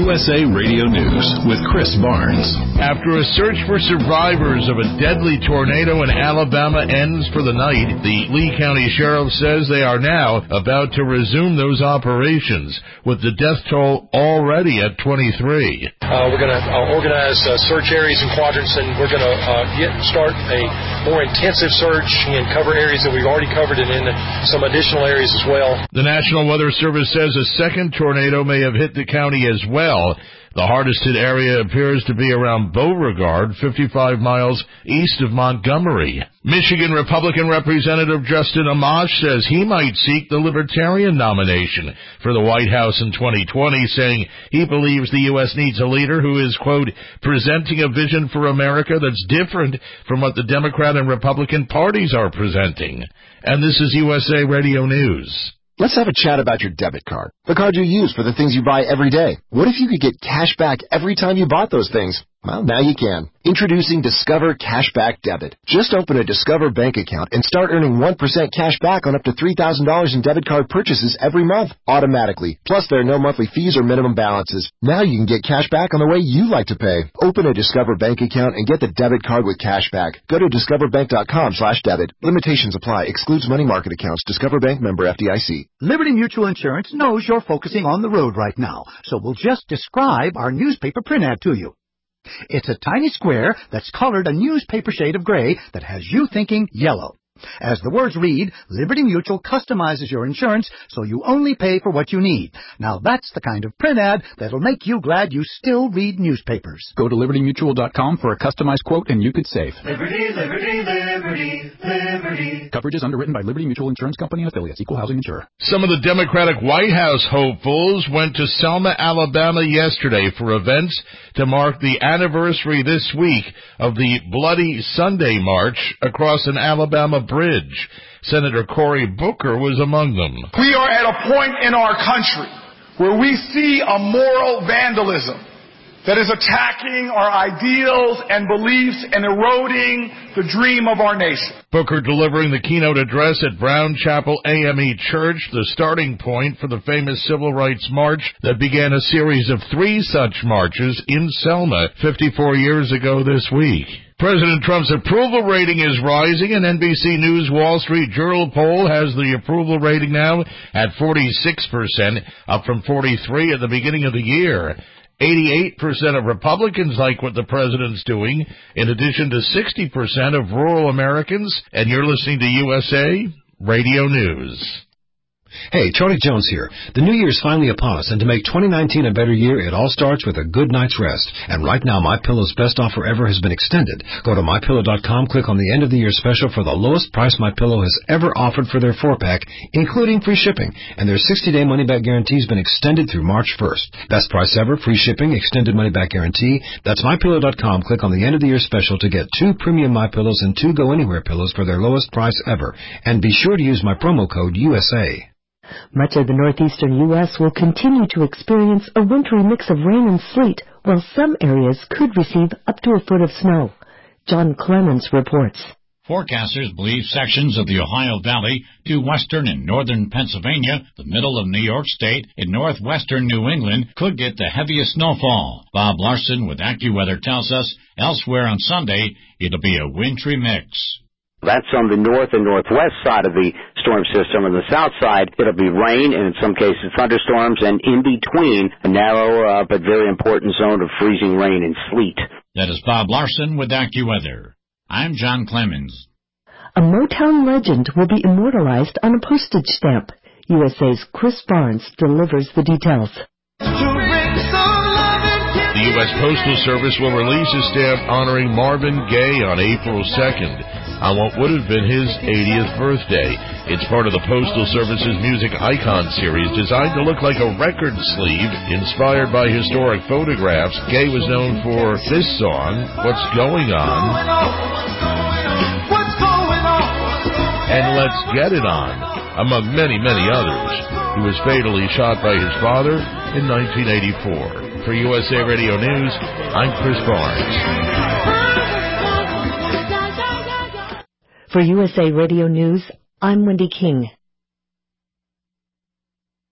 USA Radio News with Chris Barnes. After a search for survivors of a deadly tornado in Alabama ends for the night, the Lee County Sheriff says they are now about to resume those operations, with the death toll already at 23. We're going to organize search areas and quadrants, and we're going to start a more intensive search and cover areas that we've already covered and in some additional areas as well. The National Weather Service says a second tornado may have hit the county as well. The hardest hit area appears to be around Beauregard, 55 miles east of Montgomery. Michigan Republican Representative Justin Amash says he might seek the Libertarian nomination for the White House in 2020, saying he believes the U.S. needs a leader who is, quote, presenting a vision for America that's different from what the Democrat and Republican parties are presenting. And this is USA Radio News. Let's have a chat about your debit card, the card you use for the things you buy every day. What if you could get cash back every time you bought those things? Well, now you can. Introducing Discover Cashback Debit. Just open a Discover bank account and start earning 1% cash back on up to $3,000 in debit card purchases every month, automatically. Plus, there are no monthly fees or minimum balances. Now you can get cash back on the way you like to pay. Open a Discover bank account and get the debit card with cash back. Go to discoverbank.com/debit. Limitations apply. Excludes money market accounts. Discover Bank, member FDIC. Liberty Mutual Insurance knows you're focusing on the road right now, so we'll just describe our newspaper print ad to you. It's a tiny square that's colored a newspaper shade of gray that has you thinking yellow. As the words read, Liberty Mutual customizes your insurance so you only pay for what you need. Now that's the kind of print ad that'll make you glad you still read newspapers. Go to libertymutual.com for a customized quote and you could save. Liberty, liberty, liberty, liberty. Coverage is underwritten by Liberty Mutual Insurance Company and affiliates. Equal housing insurer. Some of the Democratic White House hopefuls went to Selma, Alabama yesterday for events to mark the anniversary this week of the Bloody Sunday March across an Alabama bridge. Senator Cory Booker was among them. We are at a point in our country where we see a moral vandalism that is attacking our ideals and beliefs and eroding the dream of our nation. Booker delivering the keynote address at Brown Chapel AME Church, the starting point for the famous Civil Rights March that began a series of 3 such marches in Selma 54 years ago this week. President Trump's approval rating is rising. An NBC News Wall Street Journal poll has the approval rating now at 46%, up from 43% at the beginning of the year. 88% of Republicans like what the president's doing, in addition to 60% of rural Americans. And you're listening to USA Radio News. Hey, Charlie Jones here. The new year's finally upon us, and to make 2019 a better year, it all starts with a good night's rest. And right now, MyPillow's best offer ever has been extended. Go to MyPillow.com, click on the end of the year special for the lowest price MyPillow has ever offered for their 4-pack, including free shipping. And their 60-day money-back guarantee has been extended through March 1st. Best price ever, free shipping, extended money-back guarantee. That's MyPillow.com. Click on the end of the year special to get 2 premium MyPillows and 2 Go Anywhere pillows for their lowest price ever. And be sure to use my promo code USA. Much of the northeastern U.S. will continue to experience a wintry mix of rain and sleet, while some areas could receive up to a foot of snow. John Clemens reports. Forecasters believe sections of the Ohio Valley to western and northern Pennsylvania, the middle of New York State, and northwestern New England could get the heaviest snowfall. Bob Larson with AccuWeather tells us elsewhere on Sunday it'll be a wintry mix. That's on the north and northwest side of the storm system. On the south side, it'll be rain and in some cases thunderstorms, and in between, a narrow but very important zone of freezing rain and sleet. That is Bob Larson with AccuWeather. I'm John Clemens. A Motown legend will be immortalized on a postage stamp. USA's Chris Barnes delivers the details. The U.S. Postal Service will release a stamp honoring Marvin Gaye on April 2nd. On what would have been his 80th birthday. It's part of the Postal Service's Music Icon series, designed to look like a record sleeve inspired by historic photographs. Gaye was known for this song, What's Going On, and Let's Get It On, among many, many others. He was fatally shot by his father in 1984. For USA Radio News, I'm Chris Barnes. For USA Radio News, I'm Wendy King.